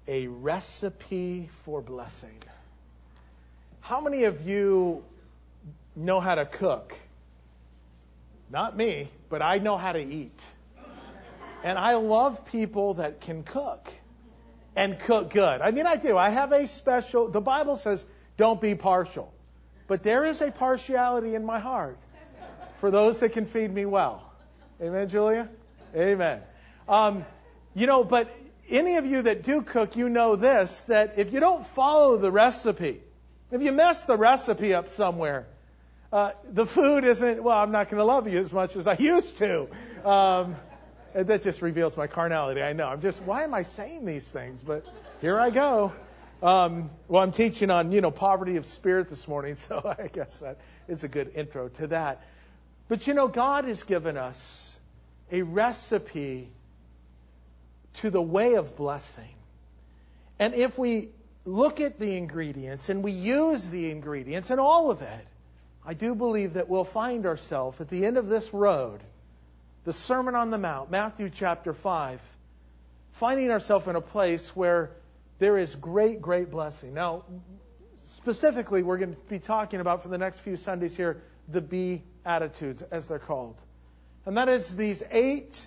A recipe for blessing. How many of you know how to cook? Not me, but I know how to eat. And I love people that can cook and cook good. I mean, I do. I have a special, the Bible says, don't be partial. But there is a partiality in my heart for those that can feed me well. Amen, Julia? Amen. But any of you that do cook, you know this, that if you don't follow the recipe, if you mess the recipe up somewhere, the food isn't, well, I'm not going to love you as much as I used to. That just reveals my carnality. I know. Why am I saying these things? But here I go. I'm teaching on, poverty of spirit this morning, so I guess that is a good intro to that. But, God has given us a recipe to the way of blessing. And if we look at the ingredients and we use the ingredients and all of it, I do believe that we'll find ourselves at the end of this road, the Sermon on the Mount, Matthew chapter 5, finding ourselves in a place where there is great, great blessing. Now, specifically, we're going to be talking about for the next few Sundays here, the Beatitudes, as they're called. And that is these 8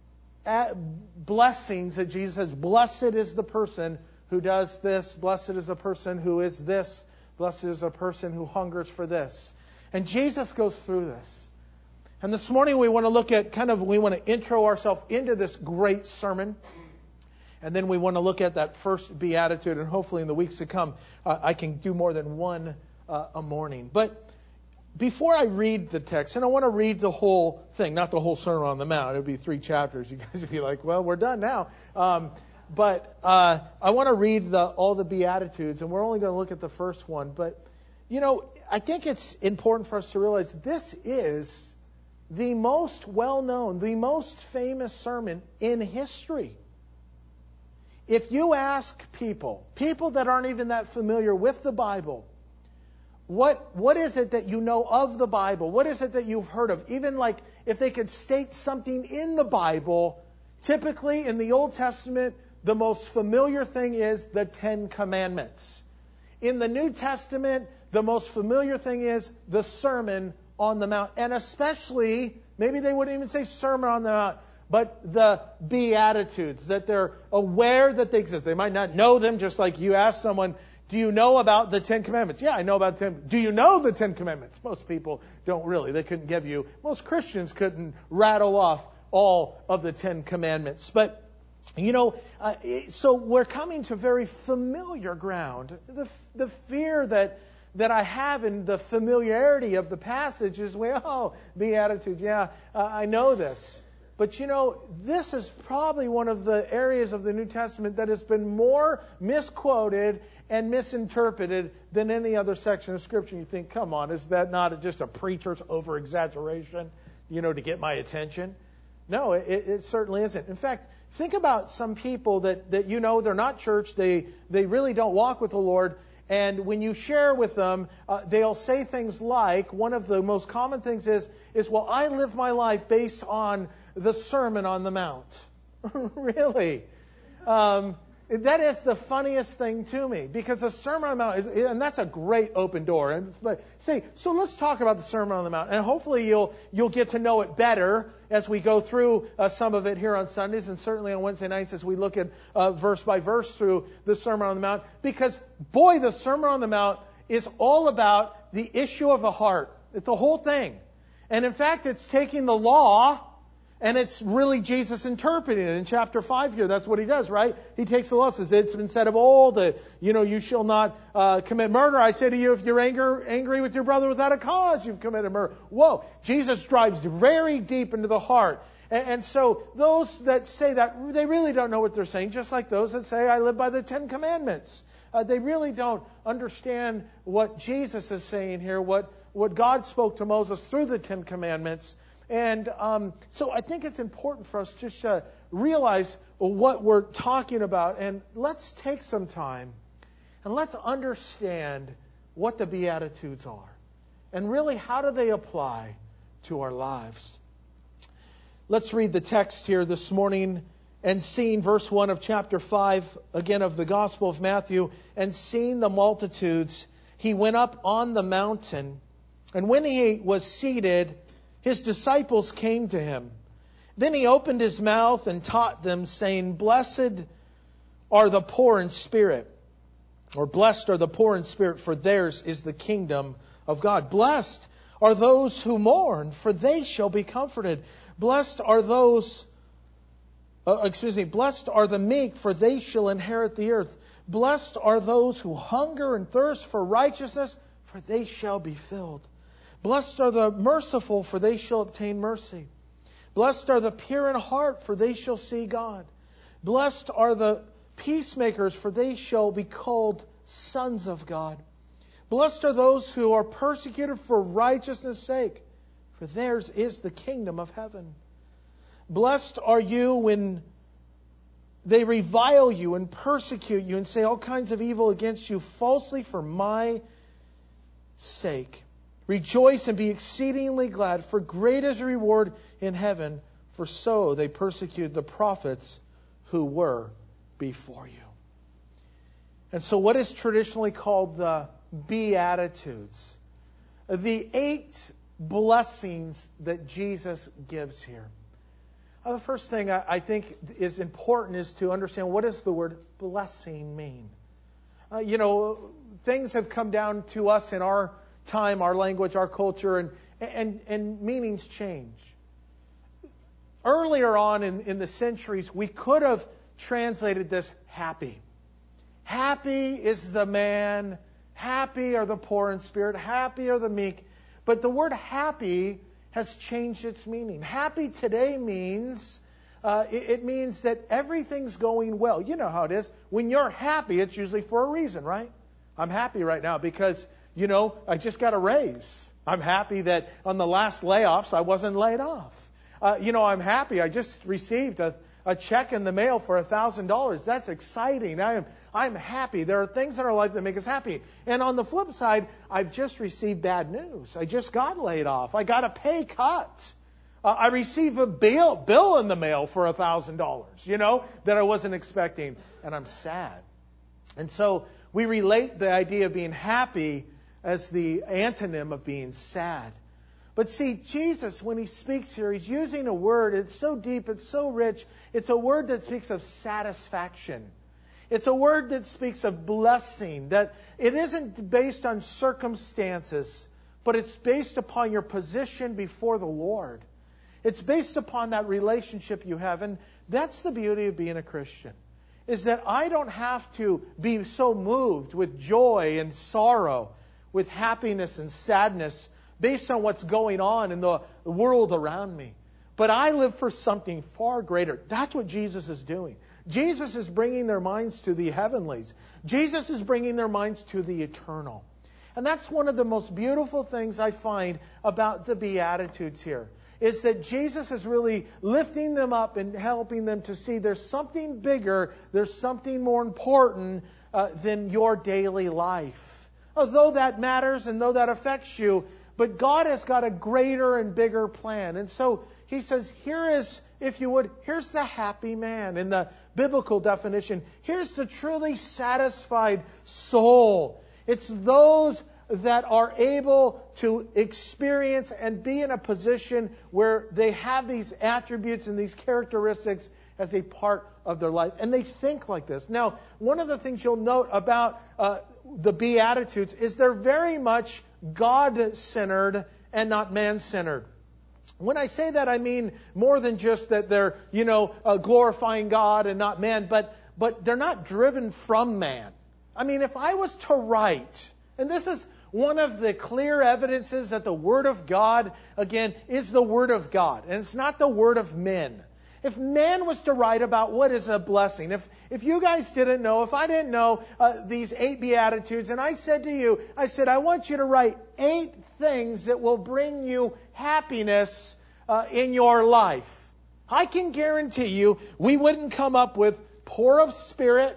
blessings that Jesus says, blessed is the person who does this, blessed is the person who is this, blessed is the person who hungers for this. And Jesus goes through this. And this morning we want to look at we want to intro ourselves into this great sermon. And then we want to look at that first beatitude. And hopefully in the weeks to come, I can do more than one a morning. But before I read the text, and I want to read the whole thing, not the whole Sermon on the Mount. It would be 3 chapters. You guys would be like, well, we're done now. But I want to read all the Beatitudes, and we're only going to look at the first one. But, I think it's important for us to realize this is the most well-known, the most famous sermon in history. If you ask people that aren't even that familiar with the Bible, what is it that you know of the Bible? What is it that you've heard of? Even like if they could state something in the Bible, typically in the Old Testament, the most familiar thing is the 10 Commandments. In the New Testament, the most familiar thing is the Sermon on the Mount. And especially, maybe they wouldn't even say Sermon on the Mount, but the Beatitudes, that they're aware that they exist. They might not know them, just like you ask someone, do you know about the 10 Commandments? Yeah, I know about the 10. Do you know the 10 Commandments? Most people don't really. They couldn't give you, most Christians couldn't rattle off all of the 10 Commandments. But, so we're coming to very familiar ground. The fear that I have in the familiarity of the passage is, Beatitudes, I know this. But this is probably one of the areas of the New Testament that has been more misquoted and misinterpreted than any other section of Scripture. You think, come on, is that not just a preacher's over-exaggeration, to get my attention? No, it certainly isn't. In fact, think about some people that they're not church, they really don't walk with the Lord, and when you share with them, they'll say things like, one of the most common things is, well, I live my life based on the Sermon on the Mount. Really? That is the funniest thing to me, because the Sermon on the Mount and that's a great open door. And so let's talk about the Sermon on the Mount, and hopefully you'll get to know it better as we go through some of it here on Sundays, and certainly on Wednesday nights as we look at verse by verse through the Sermon on the Mount. Because boy, the Sermon on the Mount is all about the issue of the heart. It's the whole thing, and in fact, it's taking the law. And it's really Jesus interpreting it in chapter 5 here. That's what he does, right? He takes the law, says, it's been said of old, you shall not commit murder. I say to you, if you're angry with your brother without a cause, you've committed murder. Whoa! Jesus drives very deep into the heart. And so those that say that, they really don't know what they're saying, just like those that say, I live by the 10 Commandments. They really don't understand what Jesus is saying here, what God spoke to Moses through the 10 Commandments. And so I think it's important for us to realize what we're talking about. And let's take some time and let's understand what the Beatitudes are. And really, how do they apply to our lives? Let's read the text here this morning and seeing, verse 1 of chapter 5, again of the Gospel of Matthew, and seeing the multitudes, he went up on the mountain. And when he was seated, his disciples came to him. Then he opened his mouth and taught them, saying, Blessed are the poor in spirit, or blessed are the poor in spirit, for theirs is the kingdom of God. Blessed are those who mourn, for they shall be comforted. Blessed are those, blessed are the meek, for they shall inherit the earth. Blessed are those who hunger and thirst for righteousness, for they shall be filled. Blessed are the merciful, for they shall obtain mercy. Blessed are the pure in heart, for they shall see God. Blessed are the peacemakers, for they shall be called sons of God. Blessed are those who are persecuted for righteousness' sake, for theirs is the kingdom of heaven. Blessed are you when they revile you and persecute you and say all kinds of evil against you falsely for my sake. Rejoice and be exceedingly glad, for great is the reward in heaven, for so they persecuted the prophets who were before you. And so what is traditionally called the Beatitudes, the 8 blessings that Jesus gives here. The first thing I think is important is to understand, what does the word blessing mean? Things have come down to us in our time, our language, our culture, and meanings change. Earlier on in the centuries, we could have translated this happy. Happy is the man, happy are the poor in spirit, happy are the meek. But the word happy has changed its meaning. Happy today means, it means that everything's going well. You know how it is. When you're happy, it's usually for a reason, right? I'm happy right now because, I just got a raise. I'm happy that on the last layoffs, I wasn't laid off. I'm happy. I just received a check in the mail for $1,000. That's exciting. I'm happy. There are things in our life that make us happy. And on the flip side, I've just received bad news. I just got laid off. I got a pay cut. I received a bill in the mail for $1,000, that I wasn't expecting. And I'm sad. And so we relate the idea of being happy as the antonym of being sad. But see, Jesus, when he speaks here, he's using a word. It's so deep, it's so rich. It's a word that speaks of satisfaction. It's a word that speaks of blessing, that it isn't based on circumstances, but it's based upon your position before the Lord. It's based upon that relationship you have. And that's the beauty of being a Christian, is that I don't have to be so moved with joy and sorrow, with happiness and sadness, based on what's going on in the world around me. But I live for something far greater. That's what Jesus is doing. Jesus is bringing their minds to the heavenlies. Jesus is bringing their minds to the eternal. And that's one of the most beautiful things I find about the Beatitudes here, is that Jesus is really lifting them up and helping them to see there's something bigger, there's something more important than your daily life. Although that matters and though that affects you, but God has got a greater and bigger plan. And so he says, here is, if you would, here's the happy man in the biblical definition. Here's the truly satisfied soul. It's those that are able to experience and be in a position where they have these attributes and these characteristics as a part of their life. And they think like this. Now, one of the things you'll note about the Beatitudes is they're very much God-centered and not man-centered. When I say that, I mean more than just that they're, glorifying God and not man, but they're not driven from man. I mean, if I was to write, and this is one of the clear evidences that the Word of God, again, is the Word of God, and it's not the word of men. If man was to write about what is a blessing, if you guys didn't know, if I didn't know these 8 Beatitudes, and I said to you, I want you to write 8 things that will bring you happiness in your life. I can guarantee you we wouldn't come up with poor of spirit.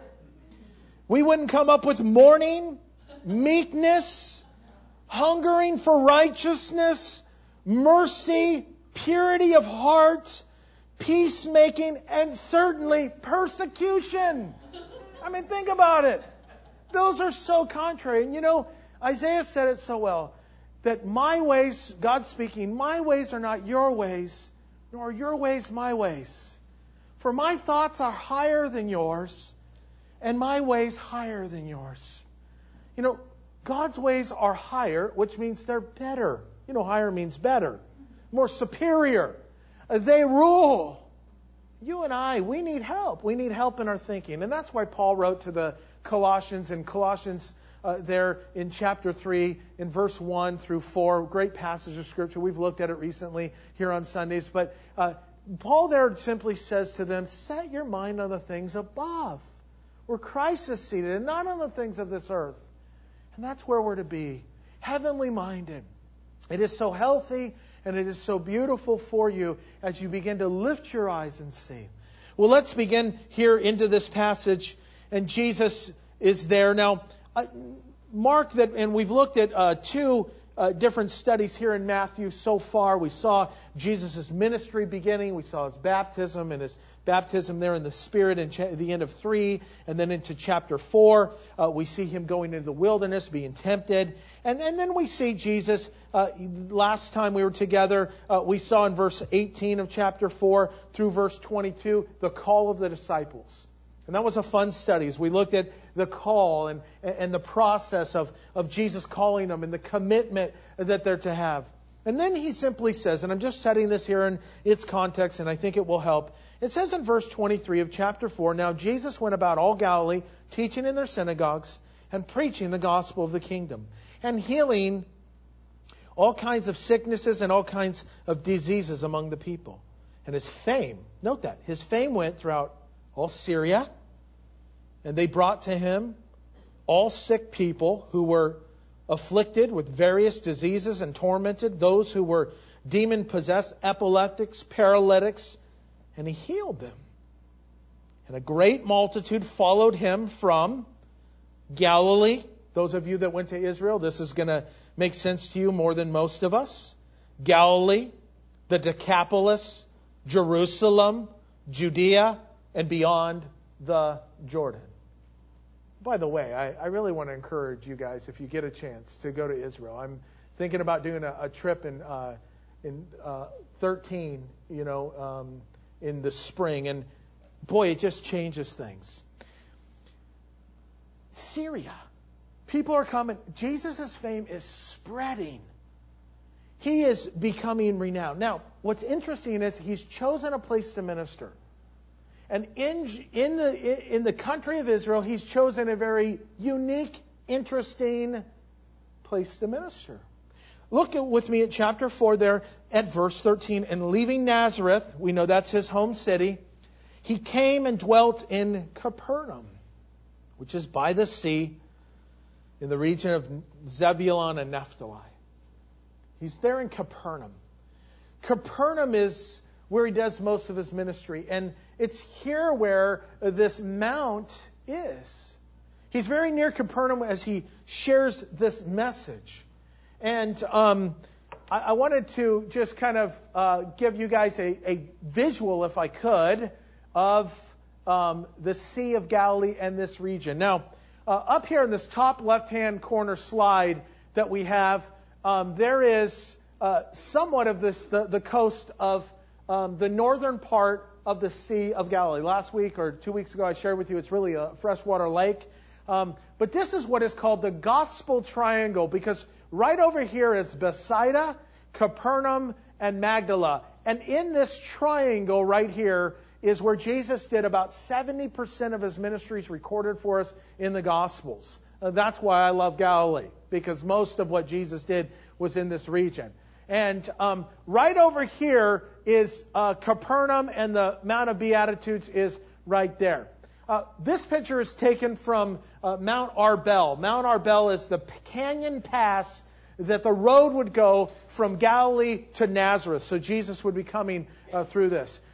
We wouldn't come up with mourning, meekness, hungering for righteousness, mercy, purity of heart, peacemaking, and certainly persecution. I mean, think about it. Those are so contrary. And you know, Isaiah said it so well, that my ways, God speaking, my ways are not your ways, nor are your ways my ways. For my thoughts are higher than yours, and my ways higher than yours. You know, God's ways are higher, which means they're better. You know, higher means better, more superior. They rule. You and I, we need help. We need help in our thinking. And that's why Paul wrote to the Colossians, in Colossians there in chapter 3, in verse 1 through 4, great passage of Scripture. We've looked at it recently here on Sundays. But Paul there simply says to them, set your mind on the things above, where Christ is seated, and not on the things of this earth. And that's where we're to be, heavenly minded. It is so healthy and it is so beautiful for you as you begin to lift your eyes and see. Well, let's begin here into this passage. And Jesus is there. Now, mark that, and we've looked at two different studies here in Matthew so far. We saw Jesus' ministry beginning. We saw his baptism and his baptism there in the Spirit in the end of 3. And then into chapter 4, we see him going into the wilderness, being tempted. And then we see Jesus, last time we were together, we saw in verse 18 of chapter 4 through verse 22, the call of the disciples. And that was a fun study as we looked at the call and the process of Jesus calling them and the commitment that they're to have. And then he simply says, and I'm just setting this here in its context, and I think it will help. It says in verse 23 of chapter 4, now Jesus went about all Galilee, teaching in their synagogues and preaching the gospel of the kingdom and healing all kinds of sicknesses and all kinds of diseases among the people. And his fame, note that, his fame went throughout all Syria, and they brought to him all sick people who were afflicted with various diseases and tormented, those who were demon-possessed, epileptics, paralytics, and he healed them. And a great multitude followed him from Galilee. Those of you that went to Israel, this is going to make sense to you more than most of us. Galilee, the Decapolis, Jerusalem, Judea, and beyond the Jordan. By the way, I really want to encourage you guys, if you get a chance, to go to Israel. I'm thinking about doing a trip in 13, in the spring, and boy, it just changes things. Syria, people are coming. Jesus' fame is spreading. He is becoming renowned. Now, what's interesting is he's chosen a place to minister. And in the country of Israel, he's chosen a very unique, interesting place to minister. Look with me at chapter 4 there at verse 13. And leaving Nazareth, we know that's his home city, he came and dwelt in Capernaum, which is by the sea in the region of Zebulun and Naphtali. He's there in Capernaum. Capernaum is where he does most of his ministry. And it's here where this mount is. He's very near Capernaum as he shares this message. And I wanted to just kind of give you guys a visual, if I could, of the Sea of Galilee and this region. Now, up here in this top left-hand corner slide that we have, there is somewhat of the coast of the northern part of the Sea of Galilee. Last week or 2 weeks ago, I shared with you it's really a freshwater lake. But this is what is called the Gospel Triangle, because right over here is Bethsaida, Capernaum, and Magdala. And in this triangle right here is where Jesus did about 70% of his ministries recorded for us in the Gospels. That's why I love Galilee, because most of what Jesus did was in this region. And right over here is Capernaum, and the Mount of Beatitudes is right there. This picture is taken from Mount Arbel. Mount Arbel is the canyon pass that the road would go from Galilee to Nazareth. So Jesus would be coming through this.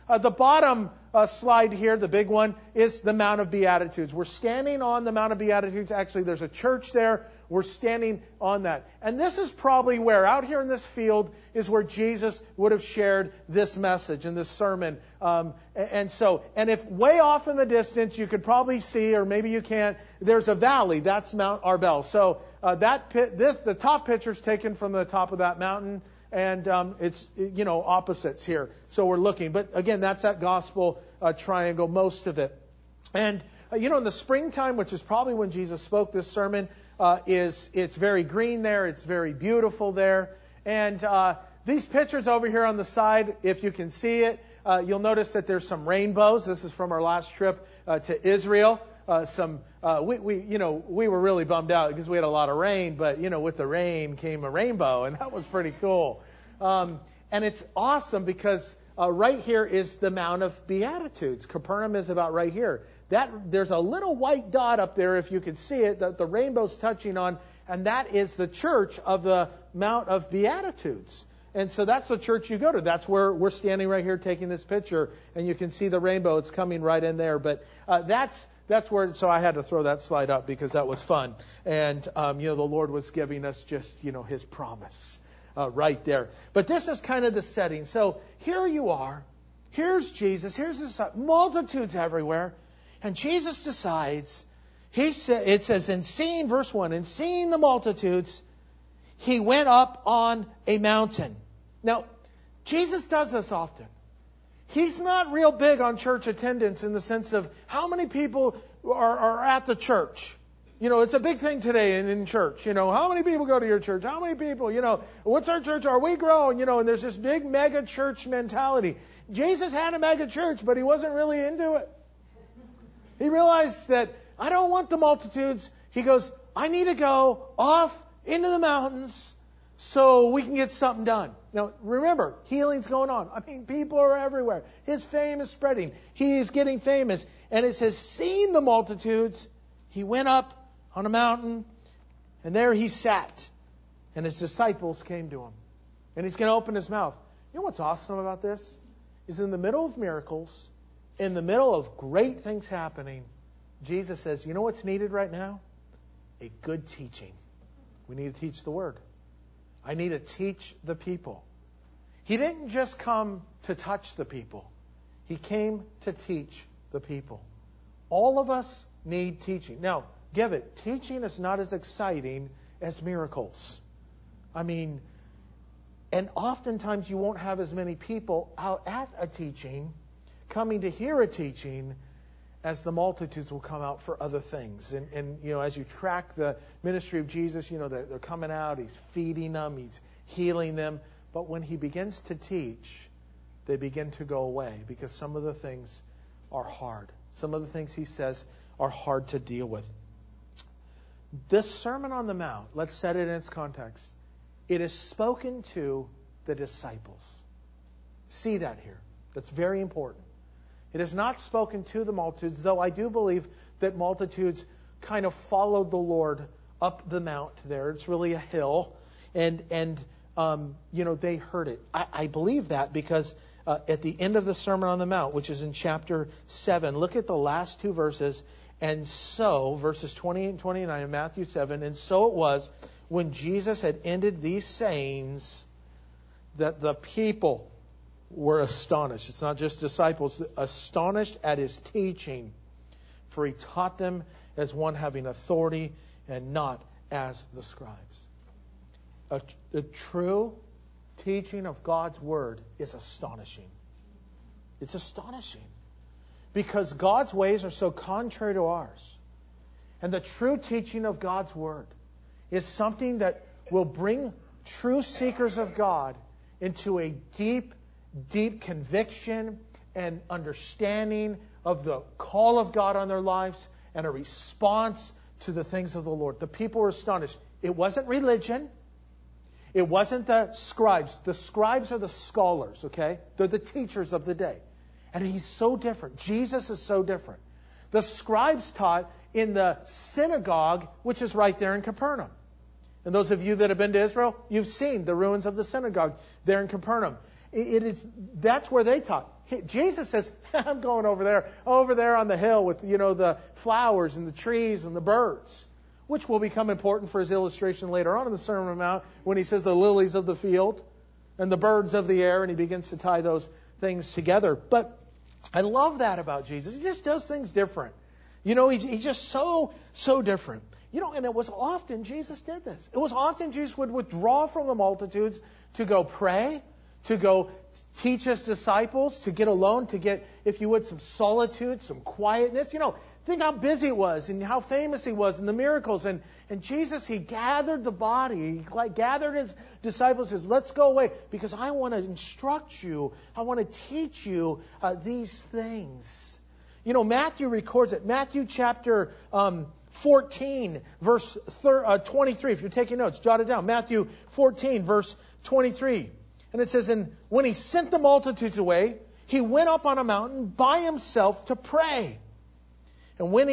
The bottom slide here, the big one, is the Mount of Beatitudes. We're standing on the Mount of Beatitudes. Actually, there's a church there. We're standing on that. And this is probably where, out here in this field, is where Jesus would have shared this message and this sermon. And if way off in the distance, you could probably see, or maybe you can't, there's a valley. That's Mount Arbel. So the top picture is taken from the top of that mountain. And it's, opposites here. So we're looking. But again, that's that gospel triangle, most of it. And, in the springtime, which is probably when Jesus spoke this sermon, it's very green there. It's very beautiful there. And these pictures over here on the side, if you can see it, you'll notice that there's some rainbows. This is from our last trip to Israel. We were really bummed out because we had a lot of rain, but, with the rain came a rainbow, and that was pretty cool. And it's awesome because right here is the Mount of Beatitudes. Capernaum is about right here. There's a little white dot up there, if you can see it, that the rainbow's touching on, and that is the church of the Mount of Beatitudes. And so that's the church you go to. That's where we're standing right here taking this picture, and you can see the rainbow. It's coming right in there. But that's where, so I had to throw that slide up because that was fun. And, the Lord was giving us just, His promise right there. But this is kind of the setting. So here you are. Here's Jesus. Here's the multitudes everywhere. And Jesus decides, it says in seeing, verse 1, in seeing the multitudes, He went up on a mountain. Now, Jesus does this often. He's not real big on church attendance in the sense of how many people are at the church. It's a big thing today in church. How many people go to your church? How many people? What's our church? Are we growing? And there's this big mega church mentality. Jesus had a mega church, but He wasn't really into it. He realized that I don't want the multitudes. He goes, I need to go off into the mountains so we can get something done. Now, remember, healing's going on. People are everywhere. His fame is spreading. He is getting famous. And it says, seeing the multitudes, He went up on a mountain, and there He sat. And His disciples came to Him. And He's going to open His mouth. You know what's awesome about this? Is in the middle of miracles, in the middle of great things happening, Jesus says, you know what's needed right now? A good teaching. We need to teach the Word. I need to teach the people. He didn't just come to touch the people. He came to teach the people. All of us need teaching. Now, give it. Teaching is not as exciting as miracles. And oftentimes you won't have as many people out at a teaching, coming to hear a teaching, as the multitudes will come out for other things. And as you track the ministry of Jesus, they're coming out, He's feeding them, He's healing them. But when He begins to teach, they begin to go away because some of the things are hard. Some of the things He says are hard to deal with. This Sermon on the Mount, let's set it in its context. It is spoken to the disciples. See that here. That's very important. It is not spoken to the multitudes, though I do believe that multitudes kind of followed the Lord up the mount there. It's really a hill. And they heard it. I believe that because at the end of the Sermon on the Mount, which is in chapter 7, look at the last two verses. And so, verses 28 and 29 of Matthew 7, and so it was when Jesus had ended these sayings that the people were astonished. It's not just disciples, astonished at His teaching. For He taught them as one having authority and not as the scribes. A true teaching of God's Word is astonishing. It's astonishing. Because God's ways are so contrary to ours. And the true teaching of God's Word is something that will bring true seekers of God into a deep, deep conviction and understanding of the call of God on their lives and a response to the things of the Lord. The people were astonished. It wasn't religion. It wasn't the scribes. The scribes are the scholars, okay? They're the teachers of the day. And He's so different. Jesus is so different. The scribes taught in the synagogue, which is right there in Capernaum. And those of you that have been to Israel, you've seen the ruins of the synagogue there in Capernaum. That's where they taught. Jesus says, I'm going over there on the hill with, the flowers and the trees and the birds, which will become important for his illustration later on in the Sermon on the Mount when he says the lilies of the field and the birds of the air, and he begins to tie those things together. But I love that about Jesus. He just does things different. He's just so different. And it was often Jesus did this. It was often Jesus would withdraw from the multitudes to go pray, to go teach his disciples, to get alone, to get, if you would, some solitude, some quietness. Think how busy it was and how famous he was and the miracles. And Jesus, he gathered the body. He gathered his disciples. Says, let's go away because I want to instruct you. I want to teach you these things. Matthew records it. Matthew chapter 14, verse 23. If you're taking notes, jot it down. Matthew 14, verse 23. And it says, and when he sent the multitudes away, he went up on a mountain by himself to pray. And when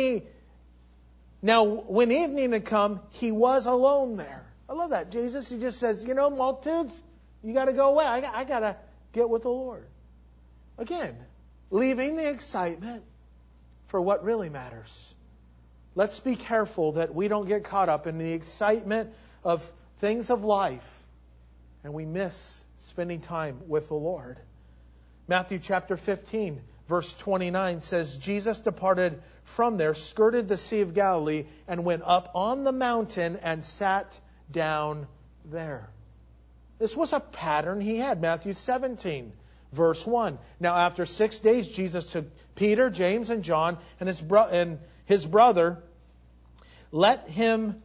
evening had come, he was alone there. I love that. Jesus, he just says, multitudes, you got to go away. I got to get with the Lord. Again, leaving the excitement for what really matters. Let's be careful that we don't get caught up in the excitement of things of life and we miss spending time with the Lord. Matthew chapter 15, verse 29 says, Jesus departed from there, skirted the Sea of Galilee, and went up on the mountain and sat down there. This was a pattern he had. Matthew 17, verse 1. Now after 6 days, Jesus took Peter, James, and John, and his brother, led them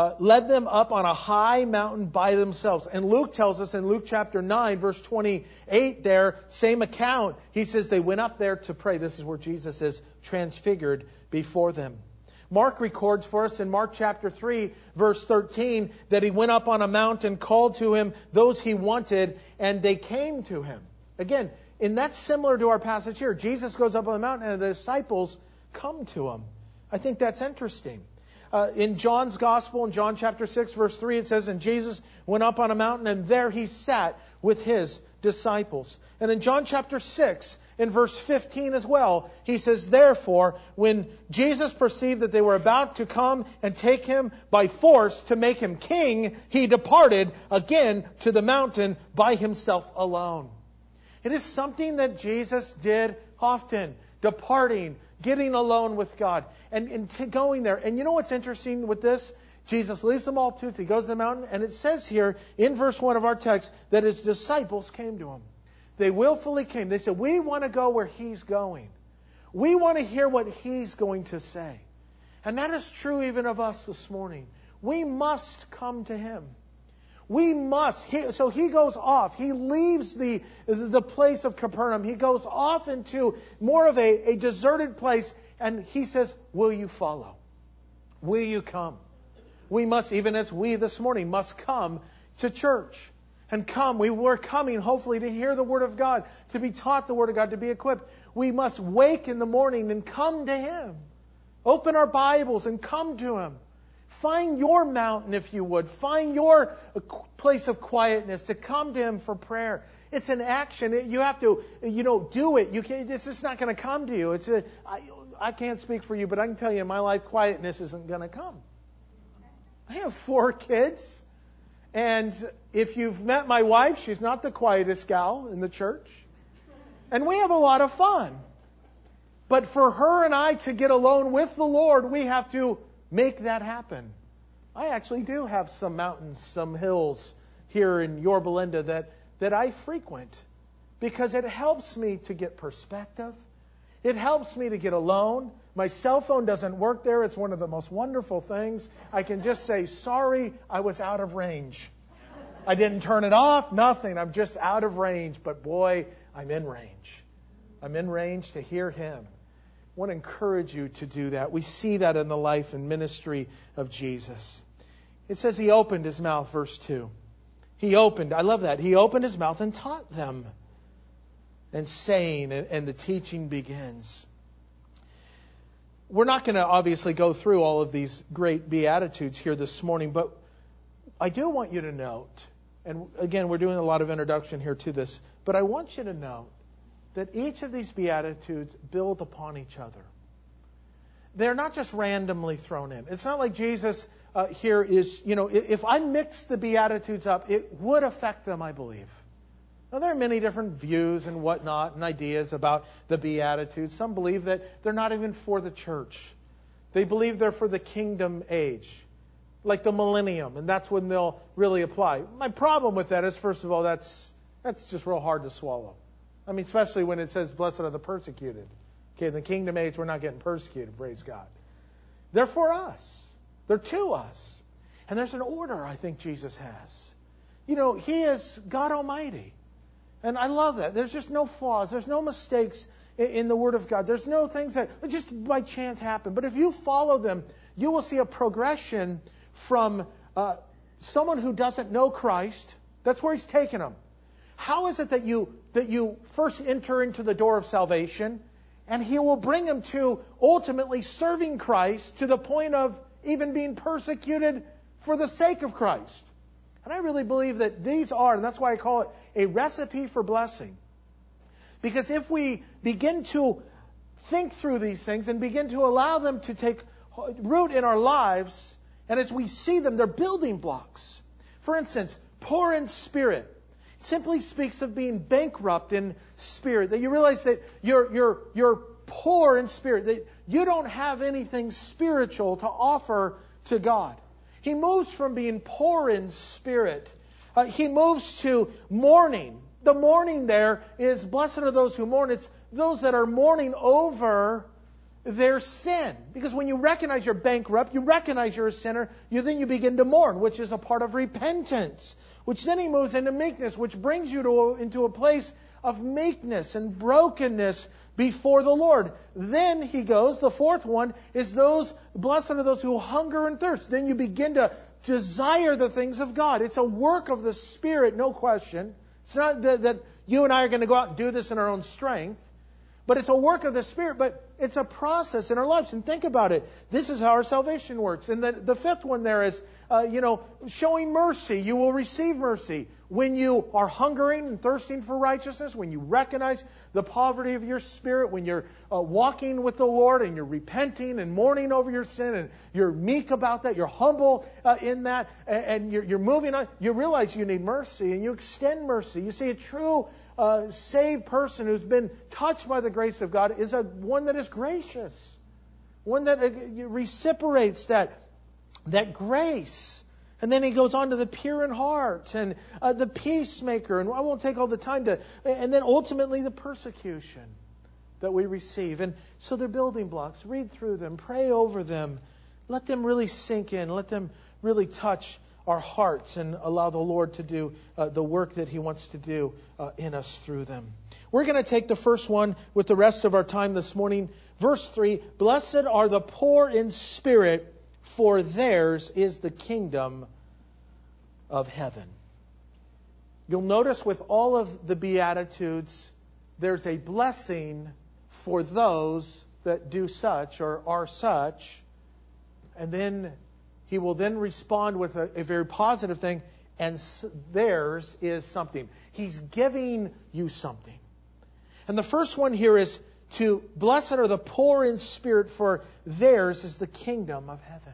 up on a high mountain by themselves. And Luke tells us in Luke chapter 9, verse 28 there, same account. He says they went up there to pray. This is where Jesus is transfigured before them. Mark records for us in Mark chapter 3, verse 13, that he went up on a mountain, called to him those he wanted, and they came to him. Again, and that's similar to our passage here. Jesus goes up on the mountain and the disciples come to him. I think that's interesting. In John's Gospel, in John chapter 6, verse 3, it says, and Jesus went up on a mountain and there he sat with his disciples. And in John chapter 6, in verse 15 as well, he says, therefore, when Jesus perceived that they were about to come and take him by force to make him king, he departed again to the mountain by himself alone. It is something that Jesus did often, departing, getting alone with God, and going there. And you know what's interesting with this? Jesus leaves the multitudes, he goes to the mountain, and it says here in verse 1 of our text that his disciples came to him. They willfully came. They said, we want to go where he's going. We want to hear what he's going to say. And that is true even of us this morning. We must come to him. We must. So he goes off. He leaves the place of Capernaum. He goes off into more of a deserted place. And he says, will you follow? Will you come? We must, even as we this morning, must come to church. And come. We're coming, hopefully, to hear the Word of God, to be taught the Word of God, to be equipped. We must wake in the morning and come to him. Open our Bibles and come to him. Find your mountain, if you would. Find your place of quietness to come to him for prayer. It's an action. You have to, do it. You can't. This is not going to come to you. I can't speak for you, but I can tell you in my life, quietness isn't going to come. I have 4 kids. And if you've met my wife, she's not the quietest gal in the church. And we have a lot of fun. But for her and I to get alone with the Lord, we have to make that happen. I actually do have some mountains, some hills here in Yorba Linda that I frequent because it helps me to get perspective. It helps me to get alone. My cell phone doesn't work there. It's one of the most wonderful things. I can just say, sorry, I was out of range. I didn't turn it off, nothing. I'm just out of range. But boy, I'm in range. I'm in range to hear him. I want to encourage you to do that. We see that in the life and ministry of Jesus. It says he opened his mouth, verse 2. I love that. He opened his mouth and taught them. And saying, and the teaching begins. We're not going to obviously go through all of these great Beatitudes here this morning, but I do want you to note, and again, we're doing a lot of introduction here to this, but I want you to note that each of these Beatitudes build upon each other. They're not just randomly thrown in. It's not like Jesus here is, if I mix the Beatitudes up, it would affect them, I believe. Now, there are many different views and whatnot and ideas about the Beatitudes. Some believe that they're not even for the church. They believe they're for the kingdom age, like the millennium, and that's when they'll really apply. My problem with that is, first of all, that's just real hard to swallow. I mean, especially when it says, blessed are the persecuted. Okay, in the kingdom age, we're not getting persecuted, praise God. They're for us. They're to us. And there's an order I think Jesus has. He is God Almighty. And I love that. There's just no flaws. There's no mistakes in the Word of God. There's no things that just by chance happen. But if you follow them, you will see a progression from someone who doesn't know Christ. That's where He's taken them. How is it that you first enter into the door of salvation, and He will bring them to ultimately serving Christ to the point of even being persecuted for the sake of Christ? And I really believe that these are, and that's why I call it a recipe for blessing. Because if we begin to think through these things and begin to allow them to take root in our lives, and as we see them, they're building blocks. For instance, poor in spirit simply speaks of being bankrupt in spirit. That you realize that you're poor in spirit, that you don't have anything spiritual to offer to God. He moves from being poor in spirit. He moves to mourning. The mourning there is, blessed are those who mourn. It's those that are mourning over their sin. Because when you recognize you're bankrupt, you recognize you're a sinner, then you begin to mourn, which is a part of repentance. Which then he moves into meekness, which brings you into a place of meekness and brokenness before the Lord. Then he goes, the fourth one is blessed are those who hunger and thirst. Then you begin to desire the things of God. It's a work of the Spirit, no question. It's not that you and I are going to go out and do this in our own strength, but it's a work of the Spirit, but it's a process in our lives. And think about it. This is how our salvation works. And the fifth one there is, showing mercy. You will receive mercy. When you are hungering and thirsting for righteousness, when you recognize the poverty of your spirit, when you're walking with the Lord and you're repenting and mourning over your sin and you're meek about that, you're humble in that, and you're moving on, you realize you need mercy and you extend mercy. You see, a true saved person who's been touched by the grace of God is one that is gracious, one that reciprocates that grace. And then he goes on to the pure in heart and the peacemaker. And I won't take all the time and then ultimately the persecution that we receive. And so they're building blocks. Read through them. Pray over them. Let them really sink in. Let them really touch our hearts and allow the Lord to do the work that He wants to do in us through them. We're going to take the first one with the rest of our time this morning. Verse 3, blessed are the poor in spirit, for theirs is the kingdom of heaven. You'll notice with all of the Beatitudes, there's a blessing for those that do such or are such. And then he will then respond with a very positive thing, and theirs is something. He's giving you something. And the first one here is blessed are the poor in spirit, for theirs is the kingdom of heaven.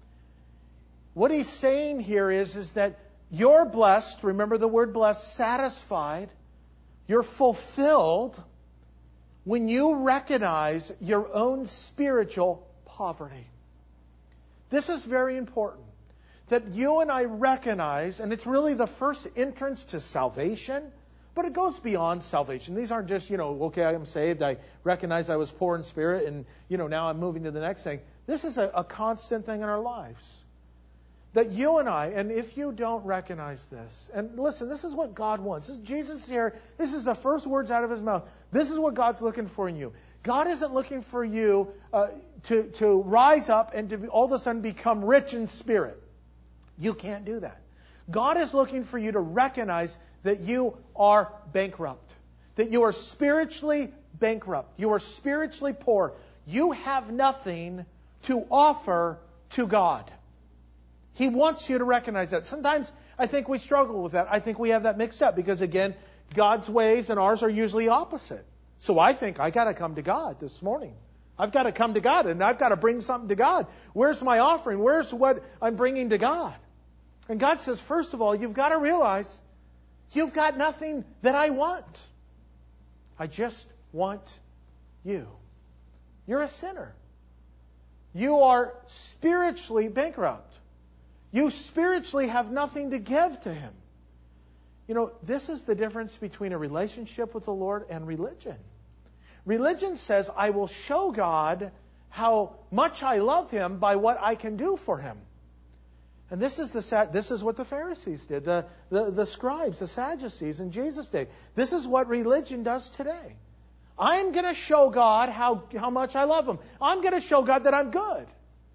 What he's saying here is that you're blessed, remember the word blessed, satisfied, you're fulfilled when you recognize your own spiritual poverty. This is very important, that you and I recognize, and it's really the first entrance to salvation, but it goes beyond salvation. These aren't just, okay, I'm saved, I recognize I was poor in spirit, and, now I'm moving to the next thing. This is a constant thing in our lives. That you and I, and if you don't recognize this, and listen, this is what God wants. Jesus here, this is the first words out of His mouth. This is what God's looking for in you. God isn't looking for you to rise up and to all of a sudden become rich in spirit. You can't do that. God is looking for you to recognize that you are bankrupt. That you are spiritually bankrupt. You are spiritually poor. You have nothing to offer to God. He wants you to recognize that. Sometimes I think we struggle with that. I think we have that mixed up because, again, God's ways and ours are usually opposite. So I think I got to come to God this morning. I've got to come to God and I've got to bring something to God. Where's my offering? Where's what I'm bringing to God? And God says, first of all, you've got to realize you've got nothing that I want. I just want you. You're a sinner. You are spiritually bankrupt. You spiritually have nothing to give to Him. You know, this is the difference between a relationship with the Lord and religion. Religion says, I will show God how much I love Him by what I can do for Him. And this is what the Pharisees did, the scribes, the Sadducees in Jesus' day. This is what religion does today. I'm going to show God how much I love Him. I'm going to show God that I'm good.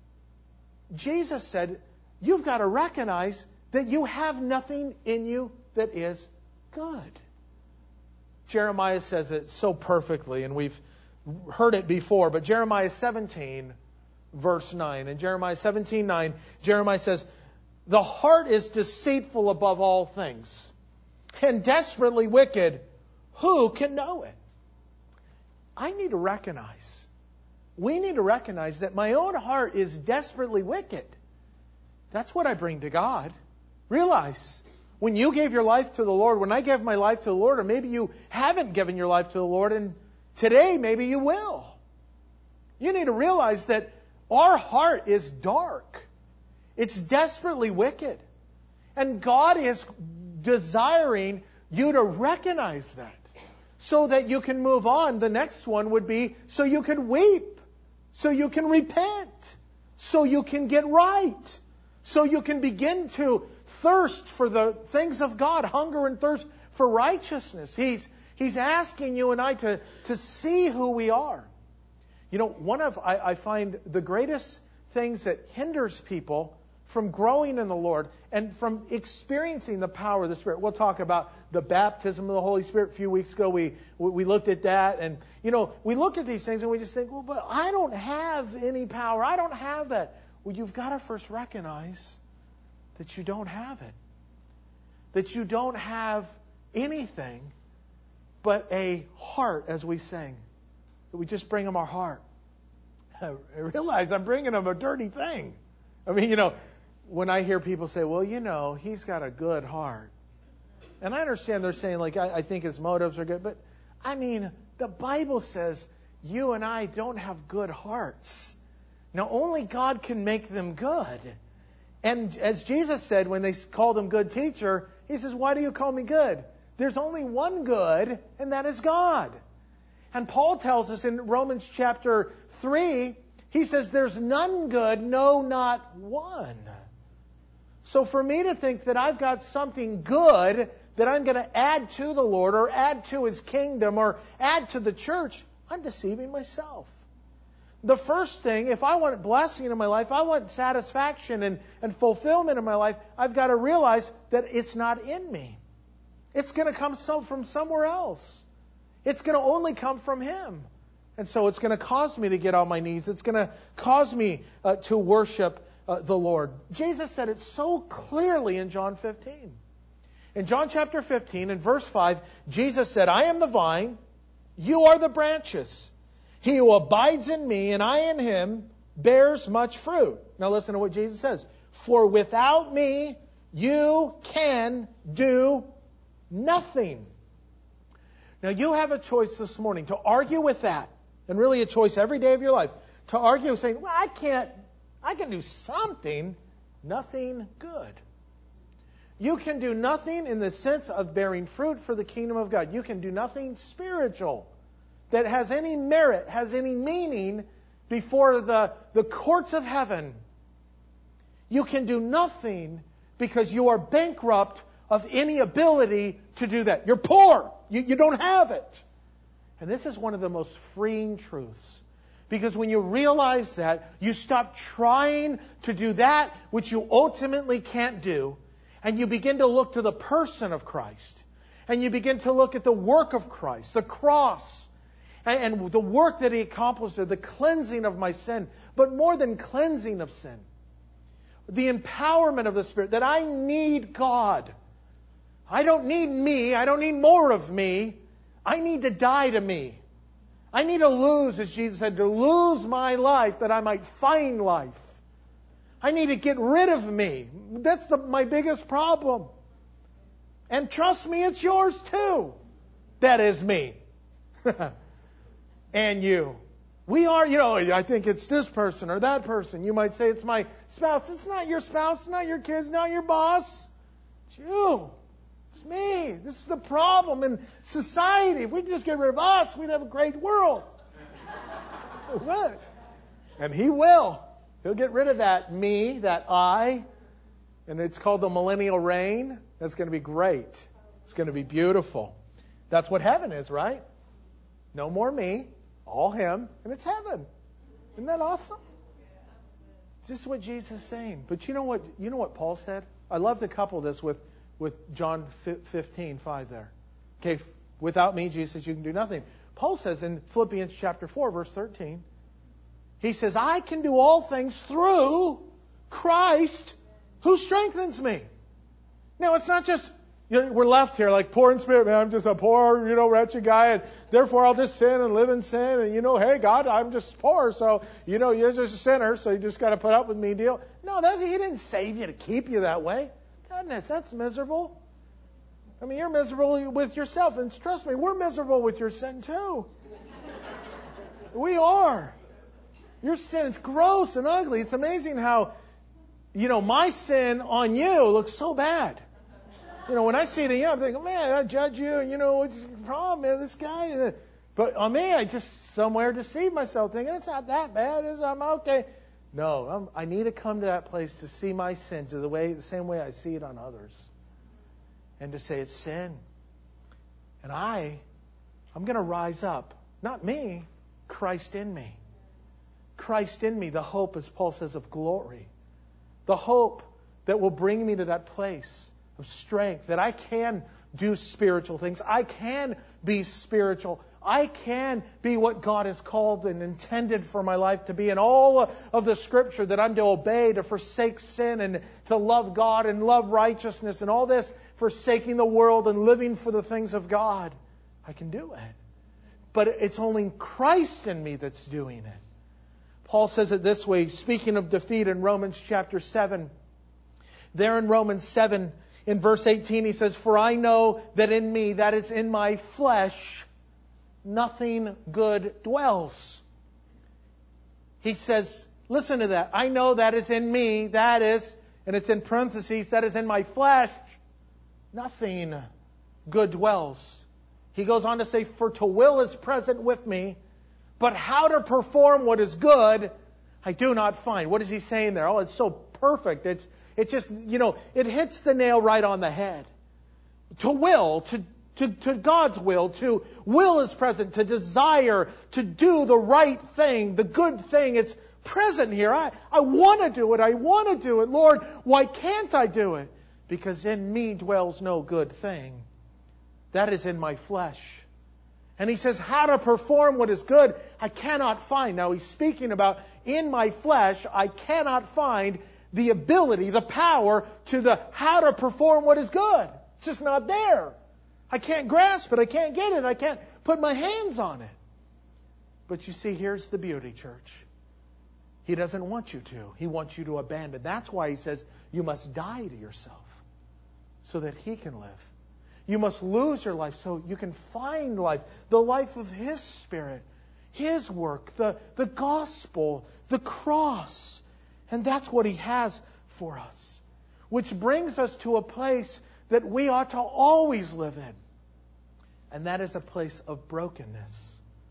Jesus said, you've got to recognize that you have nothing in you that is good. Jeremiah says it so perfectly, and we've heard it before, but Jeremiah 17, verse 9. In Jeremiah 17:9, Jeremiah says, the heart is deceitful above all things, and desperately wicked. Who can know it? I need to recognize, we need to recognize that my own heart is desperately wicked. That's what I bring to God. Realize, when you gave your life to the Lord, when I gave my life to the Lord, or maybe you haven't given your life to the Lord, and today maybe you will. You need to realize that our heart is dark. It's desperately wicked. And God is desiring you to recognize that so that you can move on. The next one would be so you can weep, so you can repent, so you can get right, so you can begin to thirst for the things of God, hunger and thirst for righteousness. He's asking you and I to see who we are. You know, I find the greatest things that hinders people from growing in the Lord and from experiencing the power of the Spirit. We'll talk about the baptism of the Holy Spirit. A few weeks ago, we looked at that. And, you know, we look at these things and we just think, well, but I don't have any power. I don't have that. Well, you've got to first recognize that you don't have it. That you don't have anything but a heart, as we sang. That we just bring Him our heart. I realize I'm bringing Him a dirty thing. I mean, you know, when I hear people say, well, you know, he's got a good heart. And I understand they're saying, like, I think his motives are good. But, I mean, the Bible says you and I don't have good hearts. Now, only God can make them good. And as Jesus said when they called Him good teacher, He says, why do you call me good? There's only one good, and that is God. And Paul tells us in Romans chapter 3, he says, there's none good, no, not one. So for me to think that I've got something good that I'm going to add to the Lord or add to His kingdom or add to the church, I'm deceiving myself. The first thing, if I want blessing in my life, I want satisfaction and fulfillment in my life, I've got to realize that it's not in me. It's going to come from somewhere else. It's going to only come from Him. And so it's going to cause me to get on my knees. It's going to cause me to worship the Lord. Jesus said it so clearly in John 15. In John chapter 15, in verse 5, Jesus said, I am the vine, you are the branches. He who abides in me and I in him bears much fruit. Now listen to what Jesus says. For without me, you can do nothing. Now you have a choice this morning to argue with that. And really a choice every day of your life. To argue saying, well, I can do something. Nothing good. You can do nothing in the sense of bearing fruit for the kingdom of God. You can do nothing spiritual that has any merit, has any meaning before the courts of heaven. You can do nothing because you are bankrupt of any ability to do that. You're poor. You don't have it. And this is one of the most freeing truths. Because when you realize that, you stop trying to do that which you ultimately can't do. And you begin to look to the person of Christ. And you begin to look at the work of Christ, the cross. And the work that He accomplished there, the cleansing of my sin. But more than cleansing of sin. The empowerment of the Spirit. That I need God. I don't need me. I don't need more of me. I need to die to me. I need to lose, as Jesus said, to lose my life that I might find life. I need to get rid of me. That's my biggest problem. And trust me, it's yours too. That is me. And you. We are, I think it's this person or that person. You might say it's my spouse. It's not your spouse, it's not your kids, not your boss. It's you. It's me. This is the problem in society. If we could just get rid of us, we'd have a great world. What? And He will. He'll get rid of that me, that I. And it's called the millennial reign. That's going to be great. It's going to be beautiful. That's what heaven is, right? No more me, all Him, and it's heaven. Isn't that awesome? This is what Jesus is saying. But you know what Paul said? I love to couple this with John 15:5 there. Okay, without me, Jesus says, you can do nothing. Paul says in Philippians chapter 4, verse 13, he says, I can do all things through Christ who strengthens me. Now, it's not just, we're left here like poor in spirit, man. I'm just a poor, wretched guy, and therefore I'll just sin and live in sin. And, hey, God, I'm just poor, so, you're just a sinner, so you just got to put up with me deal. No, He didn't save you to keep you that way. Goodness, that's miserable. I mean, you're miserable with yourself. And trust me, we're miserable with your sin too. We are. Your sin is gross and ugly. It's amazing how, my sin on you looks so bad. When I see it in you, I'm thinking, man, I judge you. What's the problem, man? This guy. But on me, I just somewhere deceive myself thinking, it's not that bad. I'm okay. No, I need to come to that place to see my sin the same way I see it on others. And to say it's sin. And I'm going to rise up. Not me, Christ in me. Christ in me, the hope, as Paul says, of glory. The hope that will bring me to that place of strength, that I can do spiritual things. I can be spiritual. I can be what God has called and intended for my life to be. And all of the Scripture that I'm to obey, to forsake sin and to love God and love righteousness and all this, forsaking the world and living for the things of God. I can do it. But it's only Christ in me that's doing it. Paul says it this way, speaking of defeat in Romans chapter 7. There in Romans 7, in verse 18, he says, For I know that in me, that is in my flesh, nothing good dwells. He says, listen to that. I know that is in me, that is, and it's in parentheses, that is in my flesh, nothing good dwells. He goes on to say, For to will is present with me, but how to perform what is good, I do not find. What is he saying there? Oh, it's so perfect. It just, it hits the nail right on the head. To will, to God's will, to will is present, to desire, to do the right thing, the good thing. It's present here. I want to do it. I want to do it. Lord, why can't I do it? Because in me dwells no good thing. That is in my flesh. And he says, how to perform what is good, I cannot find. Now he's speaking about, in my flesh, I cannot find the ability, the power to how to perform what is good. It's just not there. I can't grasp it. I can't get it. I can't put my hands on it. But you see, here's the beauty, church. He doesn't want you to. He wants you to abandon. That's why he says you must die to yourself so that He can live. You must lose your life so you can find life, the life of His Spirit, His work, the gospel, the cross. And that's what He has for us. Which brings us to a place that we ought to always live in. And that is a place of brokenness.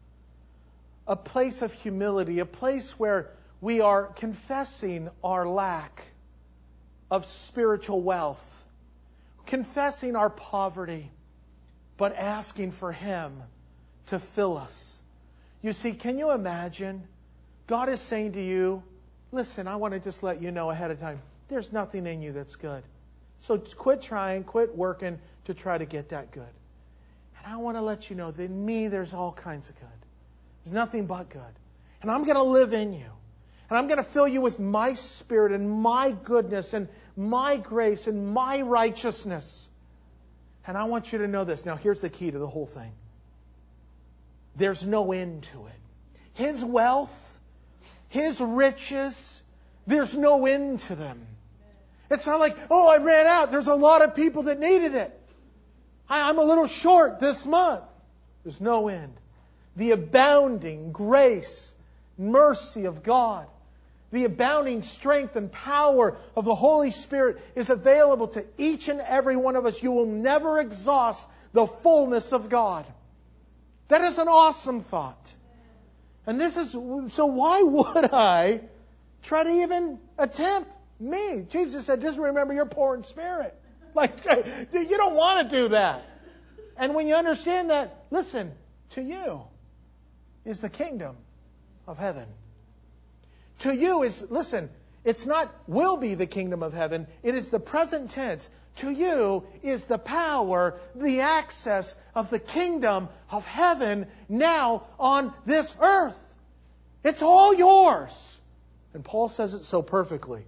A place of humility. A place where we are confessing our lack of spiritual wealth. Confessing our poverty, but asking for Him to fill us. You see, can you imagine? God is saying to you, listen, I want to just let you know ahead of time, there's nothing in you that's good. So quit trying, quit working to try to get that good. And I want to let you know that in me there's all kinds of good. There's nothing but good. And I'm going to live in you. And I'm going to fill you with my Spirit and my goodness and my grace and my righteousness. And I want you to know this. Now, here's the key to the whole thing. there's no end to it. His wealth, His riches, there's no end to them. It's not like, oh, I ran out. There's a lot of people that needed it. I'm a little short this month. There's no end. The abounding grace, mercy of God, the abounding strength and power of the Holy Spirit is available to each and every one of us. You will never exhaust the fullness of God. That is an awesome thought. And so why would I try to even attempt me? Jesus said, just remember you're poor in spirit. Like, you don't want to do that. And when you understand that, listen, to you is the kingdom of heaven. To you is, listen, it's not will be the kingdom of heaven. It is the present tense. To you is the power, the access of the kingdom of heaven now on this earth. It's all yours. And Paul says it so perfectly.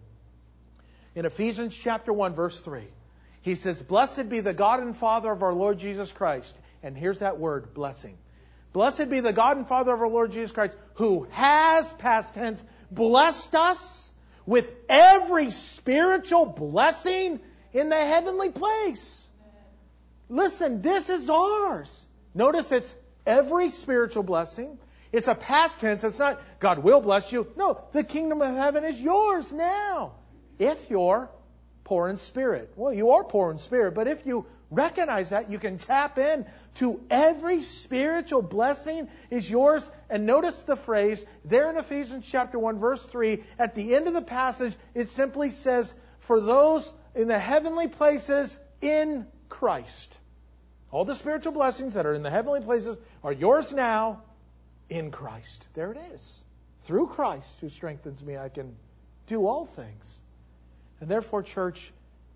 In Ephesians chapter 1, verse 3, he says, blessed be the God and Father of our Lord Jesus Christ. And here's that word, blessing. Blessed be the God and Father of our Lord Jesus Christ, who has, past tense, blessed us with every spiritual blessing in the heavenly place. Listen, this is ours. Notice it's every spiritual blessing. It's a past tense. It's not God will bless you. No, the kingdom of heaven is yours now. If you're poor in spirit. Well, you are poor in spirit, but if you recognize that, you can tap in to every spiritual blessing is yours. And notice the phrase there in Ephesians chapter 1, verse 3, at the end of the passage, it simply says, for those in the heavenly places in Christ. All the spiritual blessings that are in the heavenly places are yours now in Christ. There it is. Through Christ who strengthens me, I can do all things. And therefore, church,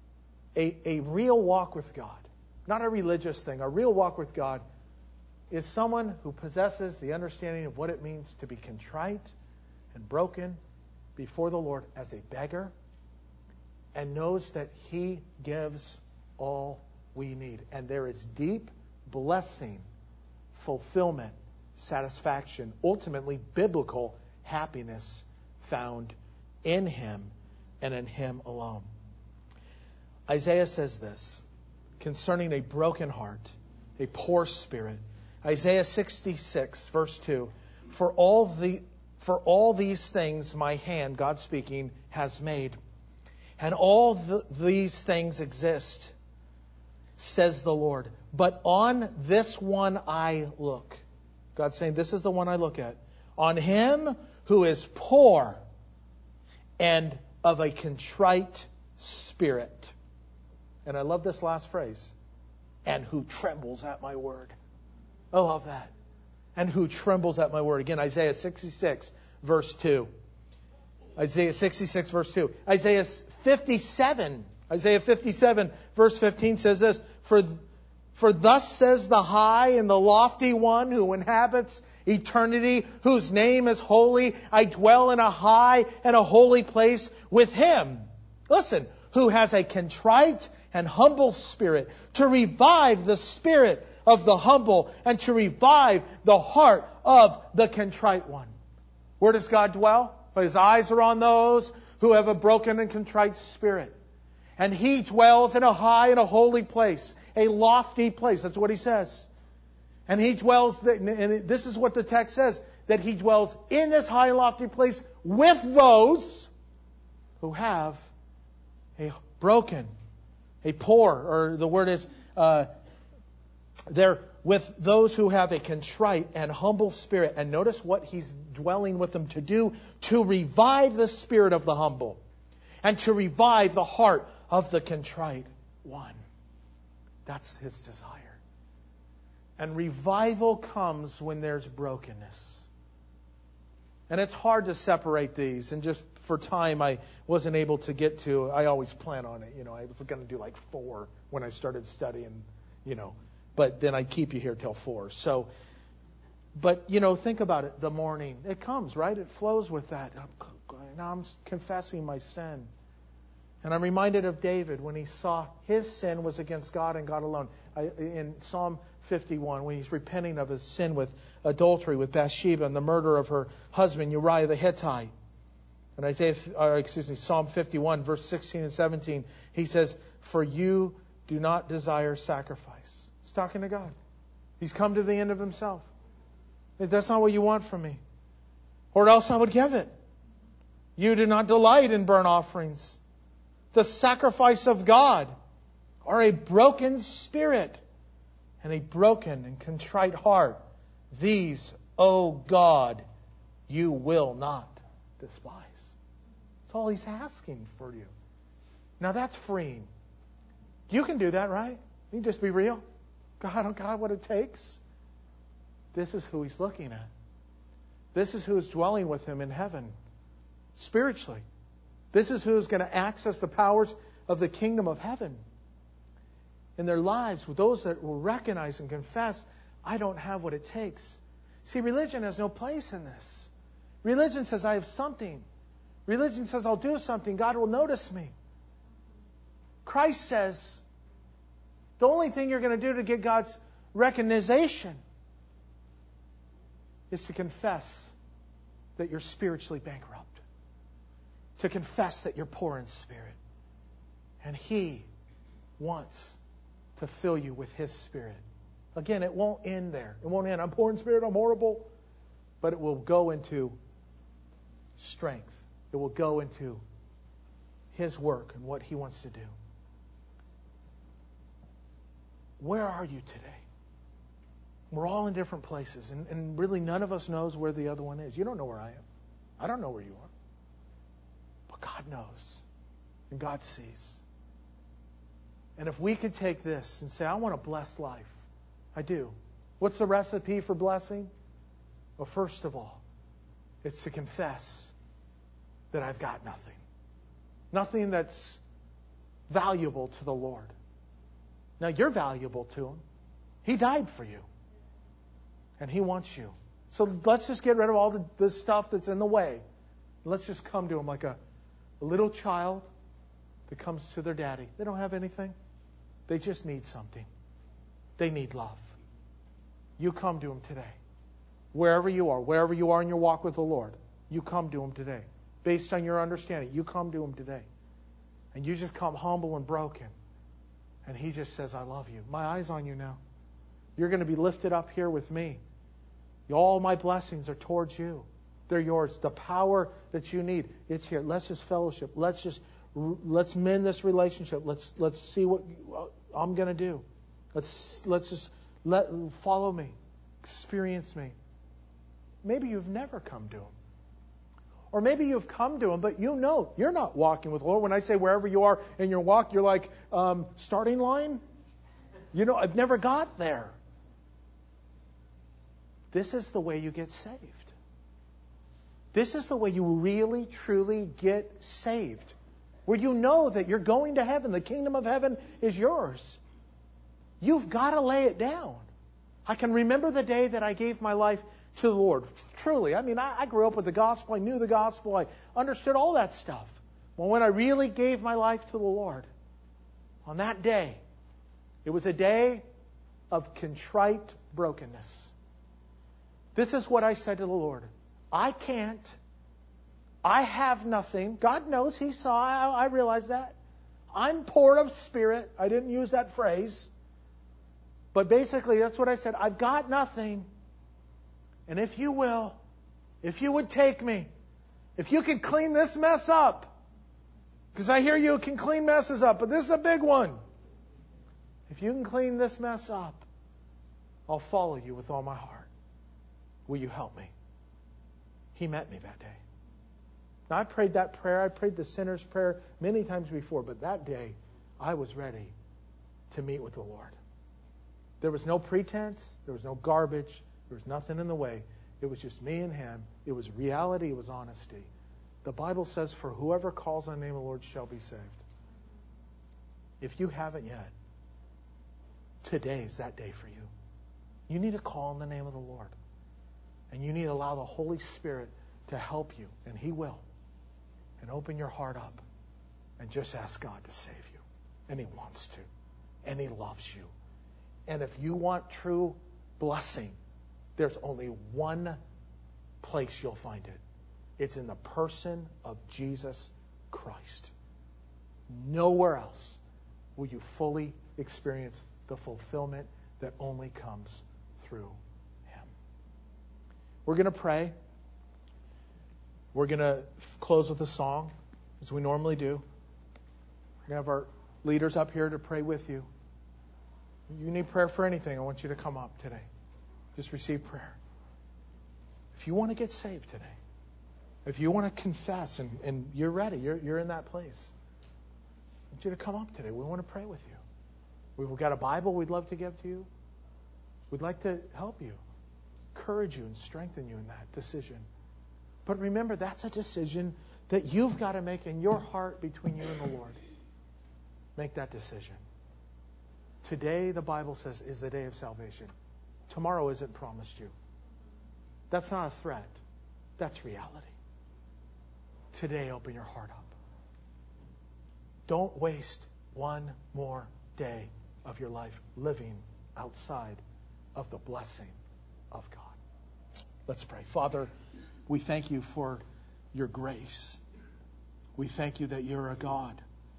a real walk with God, not a religious thing, a real walk with God is someone who possesses the understanding of what it means to be contrite and broken before the Lord as a beggar and knows that He gives all we need. And there is deep blessing, fulfillment, satisfaction, ultimately biblical happiness found in Him and in Him alone. Isaiah says this concerning a broken heart, a poor spirit. Isaiah 66, verse 2, For all these things my hand, God speaking, has made, and all these things exist, says the Lord. But on this one I look. God's saying, this is the one I look at. On him who is poor and of a contrite spirit. And I love this last phrase. And who trembles at my word. I love that. And who trembles at my word. Again, Isaiah 66, verse 2. Isaiah 66, verse 2. Isaiah 57, verse 15 says this. For thus says the high and the lofty one who inhabits eternity, whose name is holy. I dwell in a high and a holy place with him. Listen, who has a contrite and humble spirit, to revive the spirit of the humble and to revive the heart of the contrite one. Where does God dwell? His eyes are on those who have a broken and contrite spirit. And He dwells in a high and a holy place, a lofty place. That's what He says. And He dwells, and this is what the text says, that He dwells in this high and lofty place with those who have a broken, a poor, or the word is, they're with those who have a contrite and humble spirit. And notice what He's dwelling with them to do, to revive the spirit of the humble and to revive the heart of the contrite one. That's His desire. And revival comes when there's brokenness. And it's hard to separate these. And just for time, I wasn't able to get to, I always plan on it. I was going to do like 4 when I started studying, but then I keep you here till 4. So, but, think about it. The morning, it comes, right? It flows with that. Now I'm confessing my sin. And I'm reminded of David when he saw his sin was against God and God alone. In Psalm 51, when he's repenting of his sin with adultery with Bathsheba and the murder of her husband Uriah the Hittite. In Psalm 51, verse 16 and 17, he says, "For you do not desire sacrifice." He's talking to God. He's come to the end of himself. That's not what you want from me, or else I would give it. You do not delight in burnt offerings. The sacrifice of God are a broken spirit and a broken and contrite heart. These, O God, you will not despise. That's all He's asking for you. Now that's freeing. You can do that, right? You can just be real. God, oh God, what it takes. This is who He's looking at. This is who is dwelling with Him in heaven, spiritually. This is who is going to access the powers of the kingdom of heaven in their lives, with those that will recognize and confess, I don't have what it takes. See, religion has no place in this. Religion says I have something. Religion says I'll do something. God will notice me. Christ says the only thing you're going to do to get God's recognition is to confess that you're spiritually bankrupt. To confess that you're poor in spirit. And He wants to fill you with His Spirit. Again, it won't end there. It won't end, I'm poor in spirit, I'm horrible. But it will go into strength. It will go into His work and what He wants to do. Where are you today? We're all in different places. And really none of us knows where the other one is. You don't know where I am. I don't know where you are. But God knows. And God sees. And if we could take this and say, I want a blessed life. I do. What's the recipe for blessing? Well, first of all, it's to confess that I've got nothing. Nothing that's valuable to the Lord. Now, you're valuable to Him. He died for you. And He wants you. So let's just get rid of all the stuff that's in the way. Let's just come to Him like a little child that comes to their daddy. They don't have anything. They just need something. They need love. You come to Him today. Wherever you are in your walk with the Lord, you come to Him today. Based on your understanding, you come to Him today. And you just come humble and broken. And He just says, I love you. My eye's on you now. You're going to be lifted up here with me. All my blessings are towards you. They're yours. The power that you need, it's here. Let's just fellowship. Let's mend this relationship. Let's see what I'm going to do. Let's just follow me. Experience me. Maybe you've never come to Him. Or maybe you've come to Him, but you know you're not walking with the Lord. When I say wherever you are in your walk, you're like, starting line? You know, I've never got there. This is the way you get saved. This is the way you really, truly get saved. Where you know that you're going to heaven. The kingdom of heaven is yours. You've got to lay it down. I can remember the day that I gave my life to the Lord. Truly. I mean, I grew up with the gospel. I knew the gospel. I understood all that stuff. Well, when I really gave my life to the Lord, on that day, it was a day of contrite brokenness. This is what I said to the Lord. I can't. I have nothing. God knows. He saw. I realize that. I'm poor of spirit. I didn't use that phrase. But basically, that's what I said. I've got nothing. And if you will, if you would take me, if you could clean this mess up, because I hear you can clean messes up, but this is a big one. If you can clean this mess up, I'll follow you with all my heart. Will you help me? He met me that day. Now, I prayed that prayer. I prayed the sinner's prayer many times before, but that day, I was ready to meet with the Lord. There was no pretense. There was no garbage. There was nothing in the way. It was just me and Him. It was reality. It was honesty. The Bible says, for whoever calls on the name of the Lord shall be saved. If you haven't yet, today is that day for you. You need to call on the name of the Lord. And you need to allow the Holy Spirit to help you. And He will. And open your heart up. And just ask God to save you. And He wants to. And He loves you. And if you want true blessing, there's only one place you'll find it. It's in the person of Jesus Christ. Nowhere else will you fully experience the fulfillment that only comes through Him. We're going to pray. We're going to close with a song, as we normally do. We're going to have our leaders up here to pray with you. You need prayer for anything, I want you to come up today. Just receive prayer. If you want to get saved today, if you want to confess and you're ready, you're in that place, I want you to come up today. We want to pray with you. We've got a Bible we'd love to give to you. We'd like to help you, encourage you, and strengthen you in that decision. But remember, that's a decision that you've got to make in your heart between you and the Lord. Make that decision. Today, the Bible says, is the day of salvation. Tomorrow isn't promised you. That's not a threat. That's reality. Today, open your heart up. Don't waste one more day of your life living outside of the blessing of God. Let's pray. Father, we thank you for your grace. We thank you that you're a God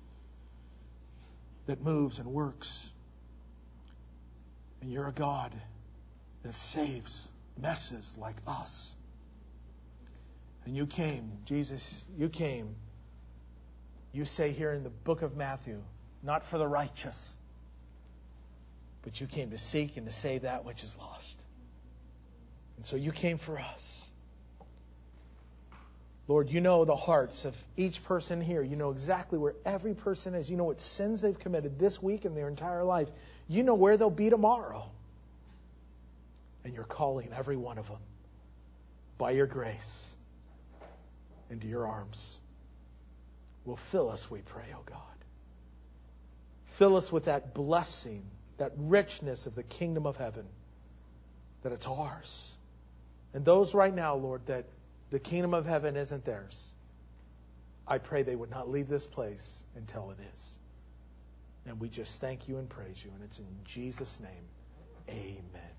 that moves and works. And you're a God that saves messes like us. And you came, Jesus, you came. You say here in the book of Matthew, not for the righteous, but you came to seek and to save that which is lost. And so you came for us. Lord, you know the hearts of each person here. You know exactly where every person is. You know what sins they've committed this week and their entire life. You know where they'll be tomorrow. And you're calling every one of them by your grace into your arms. Well, fill us, we pray, oh God. Fill us with that blessing, that richness of the kingdom of heaven, that it's ours. And those right now, Lord, that the kingdom of heaven isn't theirs, I pray they would not leave this place until it is. And we just thank you and praise you. And it's in Jesus' name, amen.